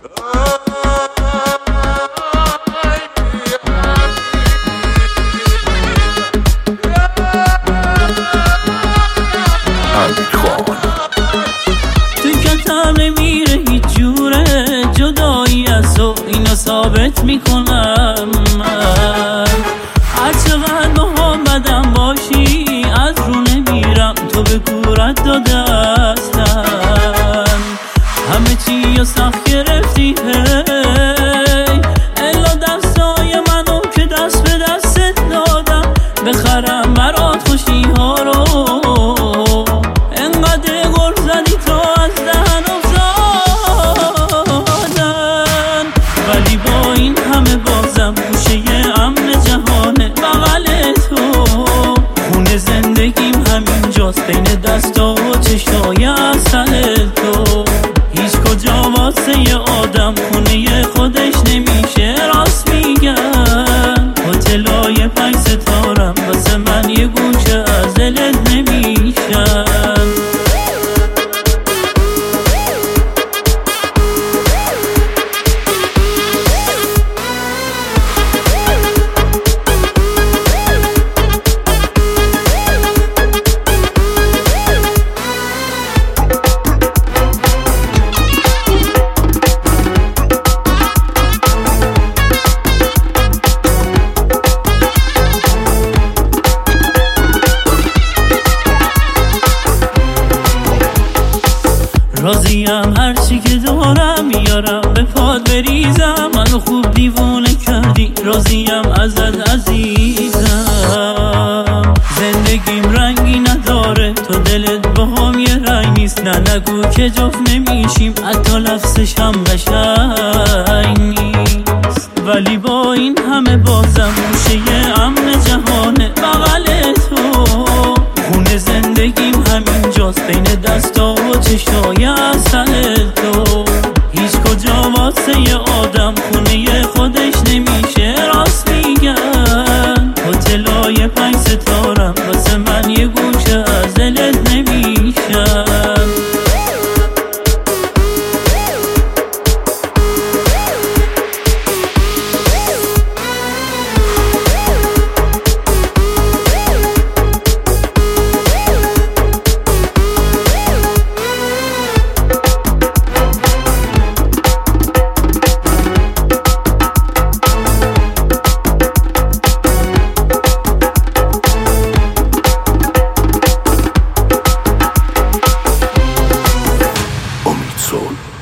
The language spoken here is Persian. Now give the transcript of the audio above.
تو کتم نمیره هیچ جوره، جدایی از تو اینو ثابت میکنم من. هر چقدر محمدم باشی از رو نمیرم، تو به گورت داده هستم. همه چی رو سخت گرفتی هی، الا دستای منو که دست به دستت دادم، بخرم برات خوشی ها رو. انقدر گل زدی تو از دهن افتادن، ولی با این همه بازم گوشه امن جهانه بغل تو. خونه زندگیم همینجاست بین دستا و چشای اصل تو. هیچ کجا واسه یه آدم خونه خودش نمیشه، راست میگن. هتلای 5 ستارم واسه من یه گوشه از دلت نمیشن. راضیم هرچی که دارم میارم به پاد بریزم، منو خوب دیوونه کردی راضیم ازت عزیزم. زندگیم رنگی نداره تو دلت باهام یه رنگ نیست، نه نگو که جفت نمیشیم حتی لفظش هم قشنگ نیست. ولی با این همه بازم گوشه امن جهانه بغل تو. خونه زندگیم همینجاست بین دستا و چشای اصل تو. هیچ کجا واسه یه آدم خونه خودش نمیشه، راست میگن. هتلای 5 ستارم واسه من یه گوشه از دلت نمیشن. Soul.